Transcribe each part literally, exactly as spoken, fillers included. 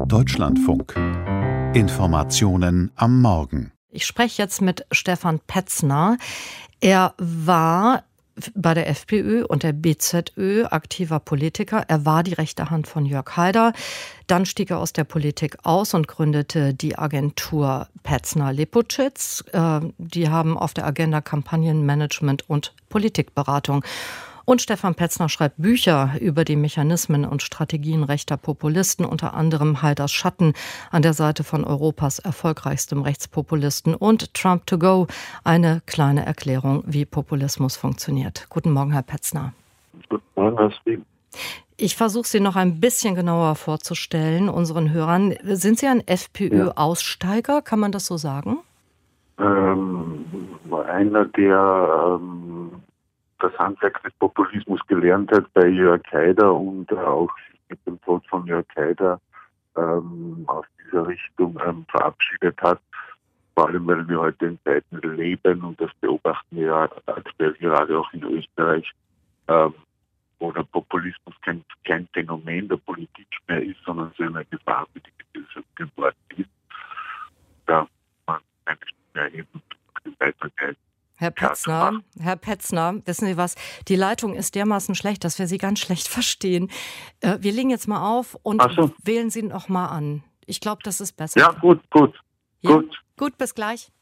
Deutschlandfunk. Informationen am Morgen. Ich spreche jetzt mit Stefan Petzner. Er war bei der FPÖ und der B Z Ö aktiver Politiker. Er war die rechte Hand von Jörg Haider. Dann stieg er aus der Politik aus und gründete die Agentur Petzner-Lipuzitz. Die haben auf der Agenda Kampagnenmanagement und Politikberatung. Und Stefan Petzner schreibt Bücher über die Mechanismen und Strategien rechter Populisten, unter anderem Haiders Schatten an der Seite von Europas erfolgreichstem Rechtspopulisten und Trump to go, eine kleine Erklärung, wie Populismus funktioniert. Guten Morgen, Herr Petzner. Guten Morgen, Herr Spiel. Ich versuche Sie noch ein bisschen genauer vorzustellen, unseren Hörern. Sind Sie ein FPÖ-Aussteiger, kann man das so sagen? Ähm, einer, der ähm, das Handwerk des Populismus gelernt hat bei Jörg Haider und auch mit dem Tod von Jörg Haider ähm, aus dieser Richtung ähm, verabschiedet hat. Vor allem, weil wir heute in Zeiten leben und das beobachten wir ja aktuell gerade auch in Österreich, ähm, wo der Populismus kein, kein Phänomen der Politik mehr ist, sondern so eine Gefahr für die Gesellschaft geworden ist. Da man eine Stimme erheben und weitergeht. Herr Petzner, Herr Petzner, wissen Sie was, die Leitung ist dermaßen schlecht, dass wir Sie ganz schlecht verstehen. Äh, wir legen jetzt mal auf und so. Wählen Sie noch mal an. Ich glaube, das ist besser. Ja, gut, gut, ja? gut. Gut, bis gleich.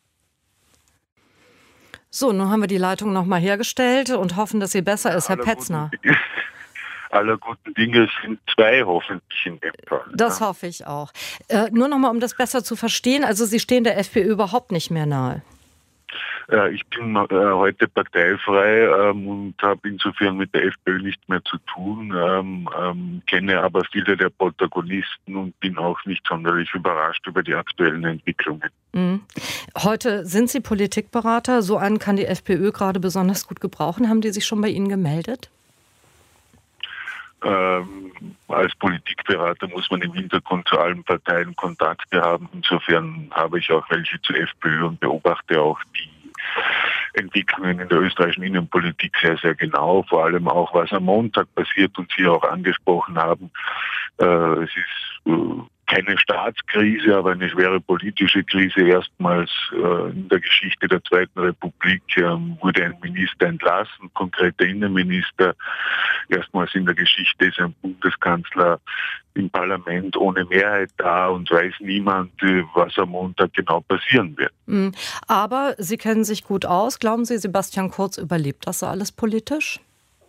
So, nun haben wir die Leitung noch mal hergestellt und hoffen, dass sie besser ist, Herr aller Petzner. Guten, aller guten Dinge sind zwei hoffentlich in dem Fall. Das ja. hoffe ich auch. Äh, nur noch mal, um das besser zu verstehen, also Sie stehen der FPÖ überhaupt nicht mehr nahe. Ich bin äh, heute parteifrei ähm, und habe insofern mit der FPÖ nichts mehr zu tun, ähm, ähm, kenne aber viele der Protagonisten und bin auch nicht sonderlich überrascht über die aktuellen Entwicklungen. Mhm. Heute sind Sie Politikberater, so einen kann die FPÖ gerade besonders gut gebrauchen. Haben die sich schon bei Ihnen gemeldet? Ähm, als Politikberater muss man im Hintergrund zu allen Parteien Kontakte haben. Insofern habe ich auch welche zur FPÖ und beobachte auch die Entwicklungen in der österreichischen Innenpolitik sehr, sehr genau. Vor allem auch, was am Montag passiert und Sie auch angesprochen haben. Äh, es ist äh, keine Staatskrise, aber eine schwere politische Krise. Erstmals äh, in der Geschichte der Zweiten Republik äh, wurde ein Minister entlassen, konkret der Innenminister. Erstmals in der Geschichte ist ein Bundeskanzler im Parlament ohne Mehrheit da und weiß niemand, was am Montag genau passieren wird. Aber Sie kennen sich gut aus. Glauben Sie, Sebastian Kurz überlebt das so alles politisch?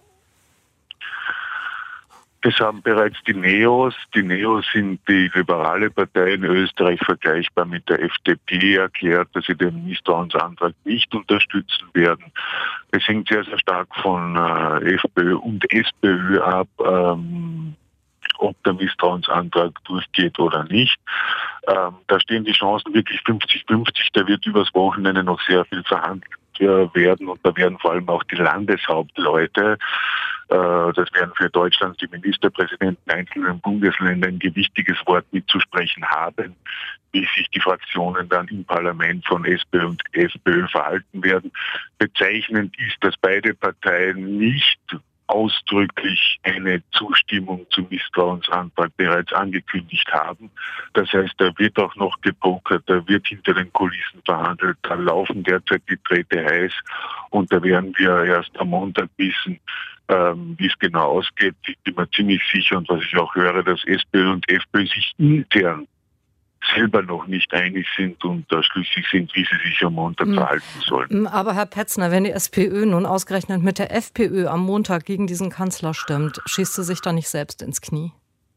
Es haben bereits die Neos, die Neos sind die liberale Partei in Österreich, vergleichbar mit der F D P, erklärt, dass sie den Misstrauensantrag nicht unterstützen werden. Es hängt sehr, sehr stark von äh, FPÖ und SPÖ ab, ähm, ob der Misstrauensantrag durchgeht oder nicht. Ähm, da stehen die Chancen wirklich fünfzig fünfzig. Da wird übers Wochenende noch sehr viel verhandelt werden und da werden vor allem auch die Landeshauptleute, äh, das werden für Deutschland die Ministerpräsidenten einzelnen Bundesländer ein gewichtiges Wort mitzusprechen haben, wie sich die Fraktionen dann im Parlament von SPÖ und FPÖ verhalten werden. Bezeichnend ist, dass beide Parteien nicht ausdrücklich eine Zustimmung zum Misstrauensantrag bereits angekündigt haben. Das heißt, da wird auch noch gepokert, da wird hinter den Kulissen verhandelt, da laufen derzeit die Drähte heiß und da werden wir erst am Montag wissen, ähm, wie es genau ausgeht. Ich bin mir ziemlich sicher und was ich auch höre, dass SPÖ und FPÖ sich intern selber noch nicht einig sind und da schlüssig sind, wie sie sich am Montag mhm. verhalten sollen. Aber Herr Petzner, wenn die SPÖ nun ausgerechnet mit der FPÖ am Montag gegen diesen Kanzler stimmt, schießt sie sich da nicht selbst ins Knie?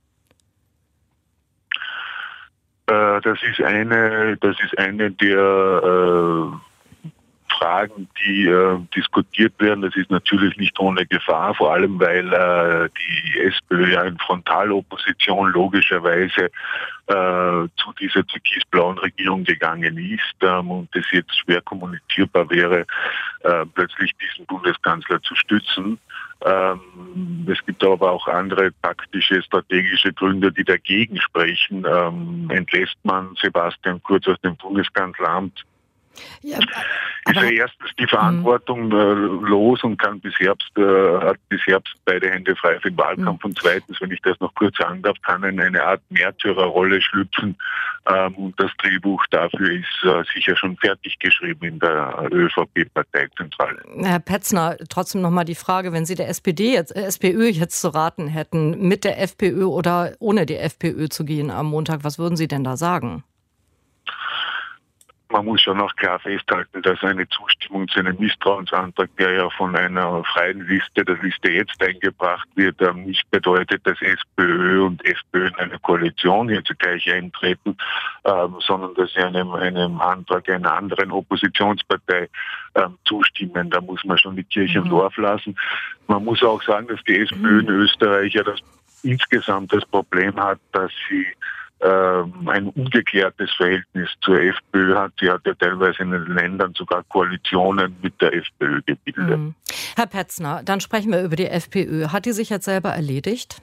Äh, das ist eine, das ist eine der äh, Fragen, die äh, diskutiert werden. Das ist natürlich nicht ohne Gefahr, vor allem weil äh, die SPÖ ja in Frontalopposition logischerweise äh, zu dieser türkis-blauen Regierung gegangen ist ähm, und es jetzt schwer kommunizierbar wäre, äh, plötzlich diesen Bundeskanzler zu stützen. Ähm, es gibt aber auch andere taktische, strategische Gründe, die dagegen sprechen. Ähm, entlässt man Sebastian Kurz aus dem Bundeskanzleramt, Ja, ist ja erstens die Verantwortung äh, los und kann bis Herbst, äh, hat bis Herbst beide Hände frei für den Wahlkampf. Mhm. Und zweitens, wenn ich das noch kurz sagen darf, kann in eine Art Märtyrerrolle schlüpfen. Ähm, und das Drehbuch dafür ist äh, sicher schon fertig geschrieben in der ÖVP-Parteizentrale. Herr Petzner, trotzdem nochmal die Frage, wenn Sie der S P D jetzt, äh, SPÖ jetzt zu raten hätten, mit der FPÖ oder ohne die FPÖ zu gehen am Montag, was würden Sie denn da sagen? Man muss schon noch klar festhalten, dass eine Zustimmung zu einem Misstrauensantrag, der ja von einer freien Liste, der Liste jetzt eingebracht wird, nicht bedeutet, dass SPÖ und FPÖ in eine Koalition jetzt gleich eintreten, ähm, sondern dass sie einem, einem Antrag einer anderen Oppositionspartei ähm, zustimmen. Da muss man schon die Kirche im mhm. Dorf lassen. Man muss auch sagen, dass die SPÖ in Österreich ja das, insgesamt das Problem hat, dass sie ein ungeklärtes Verhältnis zur FPÖ hat. Sie hat ja teilweise in den Ländern sogar Koalitionen mit der FPÖ gebildet. Mhm. Herr Petzner, dann sprechen wir über die FPÖ. Hat die sich jetzt selber erledigt?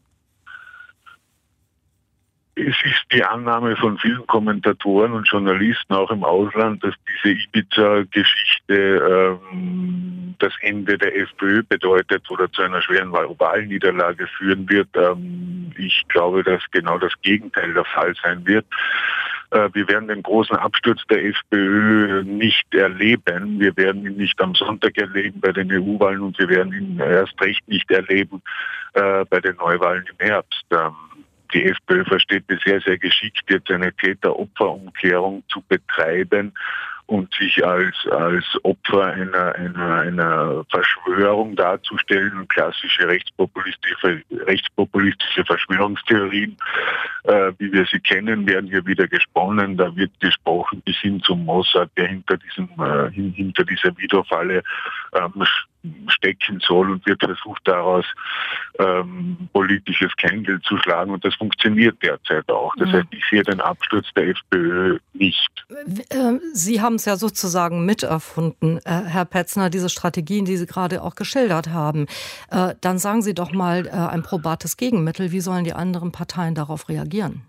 Es ist die Annahme von vielen Kommentatoren und Journalisten auch im Ausland, dass diese Ibiza-Geschichte ähm, das Ende der FPÖ bedeutet oder zu einer schweren Wahlniederlage führen wird. Ähm, ich glaube, dass genau das Gegenteil der Fall sein wird. Äh, wir werden den großen Absturz der FPÖ nicht erleben. Wir werden ihn nicht am Sonntag erleben bei den E U-Wahlen und wir werden ihn erst recht nicht erleben äh, bei den Neuwahlen im Herbst. Ähm, Die FPÖ versteht es sehr, sehr geschickt, jetzt eine Täter-Opfer-Umkehrung zu betreiben und sich als, als Opfer einer, einer, einer Verschwörung darzustellen, klassische rechtspopulistische, rechtspopulistische Verschwörungstheorien, äh, wie wir sie kennen, werden hier wieder gesponnen. Da wird gesprochen bis hin zum Mossad, der hinter diesem, äh, hinter dieser Videofalle ähm, stecken soll und wird versucht, daraus ähm, politisches Kleingeld zu schlagen. Und das funktioniert derzeit auch. Das heißt, ich sehe den Absturz der FPÖ nicht. Sie haben es ja sozusagen miterfunden, Herr Petzner, diese Strategien, die Sie gerade auch geschildert haben. Dann sagen Sie doch mal ein probates Gegenmittel. Wie sollen die anderen Parteien darauf reagieren?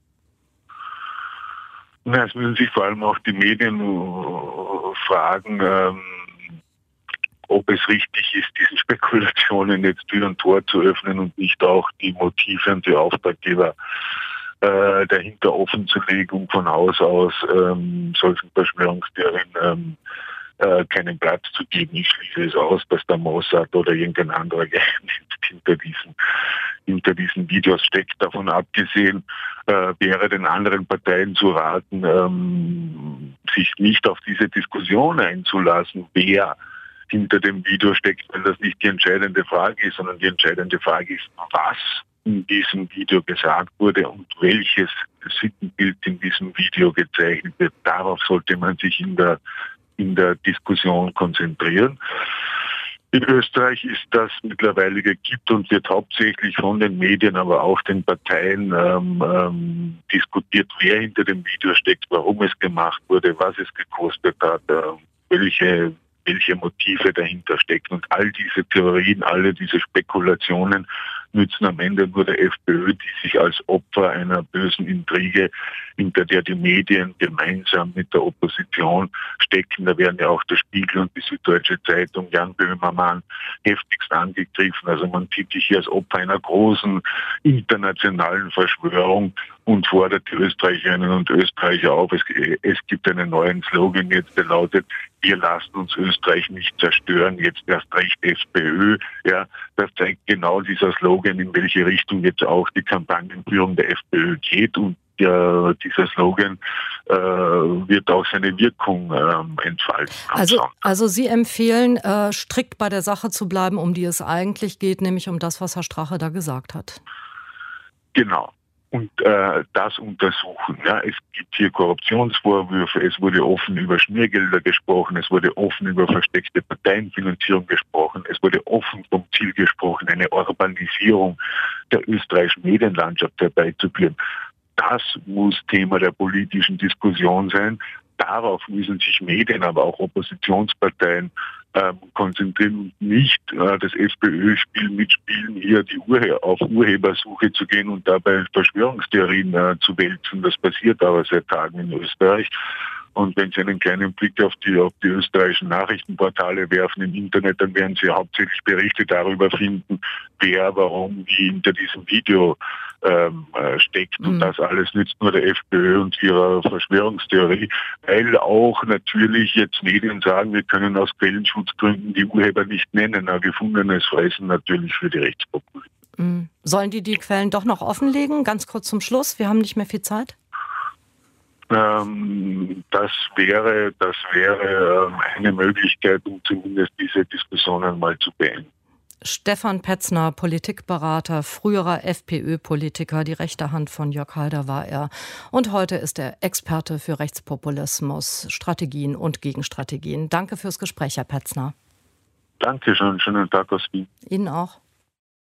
Na, es müssen sich vor allem auch die Medien fragen, ähm, ob es richtig ist, diesen Spekulationen jetzt Tür und Tor zu öffnen und nicht auch die Motive und die Auftraggeber äh, dahinter offen zu legen, um von Haus aus ähm, solchen Verschwörungstheorien ähm, äh, keinen Platz zu geben. Ich schließe es aus, dass der Mossad oder irgendein anderer Geheimdienst hinter diesen, hinter diesen Videos steckt. Davon abgesehen äh, wäre den anderen Parteien zu raten, ähm, sich nicht auf diese Diskussion einzulassen, wer hinter dem Video steckt, weil das nicht die entscheidende Frage ist, sondern die entscheidende Frage ist, was in diesem Video gesagt wurde und welches Sittenbild in diesem Video gezeichnet wird. Darauf sollte man sich in der, in der Diskussion konzentrieren. In Österreich ist das mittlerweile gekippt und wird hauptsächlich von den Medien, aber auch den Parteien ähm, ähm, diskutiert, wer hinter dem Video steckt, warum es gemacht wurde, was es gekostet hat, äh, welche welche Motive dahinter stecken. Und all diese Theorien, alle diese Spekulationen nützen am Ende nur der FPÖ, die sich als Opfer einer bösen Intrige, hinter der die Medien gemeinsam mit der Opposition stecken. Da werden ja auch der Spiegel und die Süddeutsche Zeitung, Jan Böhmermann, heftigst angegriffen. Also man sieht sich hier als Opfer einer großen internationalen Verschwörung und fordert die Österreicherinnen und Österreicher auf. Es, es gibt einen neuen Slogan jetzt, der lautet, wir lassen uns Österreich nicht zerstören, jetzt erst recht FPÖ. Ja, das zeigt genau dieser Slogan, in welche Richtung jetzt auch die Kampagnenführung der FPÖ geht. Und ja, dieser Slogan äh, wird auch seine Wirkung ähm, entfalten. Also, also Sie empfehlen, äh, strikt bei der Sache zu bleiben, um die es eigentlich geht, nämlich um das, was Herr Strache da gesagt hat. Genau. Und äh, das untersuchen. Ja, es gibt hier Korruptionsvorwürfe, es wurde offen über Schmiergelder gesprochen, es wurde offen über versteckte Parteienfinanzierung gesprochen, es wurde offen vom Ziel gesprochen, eine Urbanisierung der österreichischen Medienlandschaft herbeizuführen. Das muss Thema der politischen Diskussion sein. Darauf müssen sich Medien, aber auch Oppositionsparteien ähm, konzentrieren und nicht äh, das FPÖ-Spiel mitspielen, hier die Urhe- auf Urhebersuche zu gehen und dabei Verschwörungstheorien äh, zu wälzen. Das passiert aber seit Tagen in Österreich. Und wenn Sie einen kleinen Blick auf die, auf die österreichischen Nachrichtenportale werfen im Internet, dann werden Sie hauptsächlich Berichte darüber finden, wer, warum, wie hinter diesem Video ähm, äh, steckt. Mhm. Und das alles nützt nur der FPÖ und ihrer Verschwörungstheorie, weil auch natürlich jetzt Medien sagen, wir können aus Quellenschutzgründen die Urheber nicht nennen. Ein gefundenes Fressen natürlich für die Rechtspopulisten. Mhm. Sollen die die Quellen doch noch offenlegen? Ganz kurz zum Schluss, wir haben nicht mehr viel Zeit. Ähm, das wäre, das wäre ähm, eine Möglichkeit, um zumindest diese Diskussionen mal zu beenden. Stefan Petzner, Politikberater, früherer FPÖ-Politiker, die rechte Hand von Jörg Haider war er. Und heute ist er Experte für Rechtspopulismus, Strategien und Gegenstrategien. Danke fürs Gespräch, Herr Petzner. Danke schön, schönen Tag aus Wien. Ihnen auch.